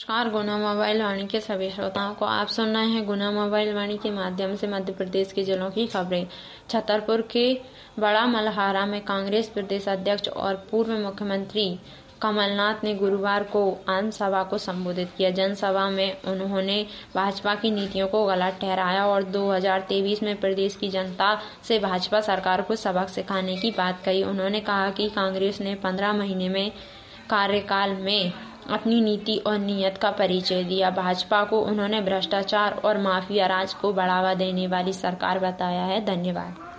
नमस्कार, गुना मोबाइल वाणी के सभी श्रोताओं को आप सुन रहे हैं गुना मोबाइल वाणी के माध्यम से मध्य प्रदेश के जिलों की खबरें। छतरपुर के बड़ा मलहारा में कांग्रेस प्रदेश अध्यक्ष और पूर्व मुख्यमंत्री कमलनाथ ने गुरुवार को आम सभा को संबोधित किया। जनसभा में उन्होंने भाजपा की नीतियों को गलत ठहराया और 2023 में प्रदेश की जनता से भाजपा सरकार को सबक सिखाने की बात कही। उन्होंने कहा कि कांग्रेस ने 15 महीने में कार्यकाल में अपनी नीति और नीयत का परिचय दिया। भाजपा को उन्होंने भ्रष्टाचार और माफिया राज को बढ़ावा देने वाली सरकार बताया है। धन्यवाद।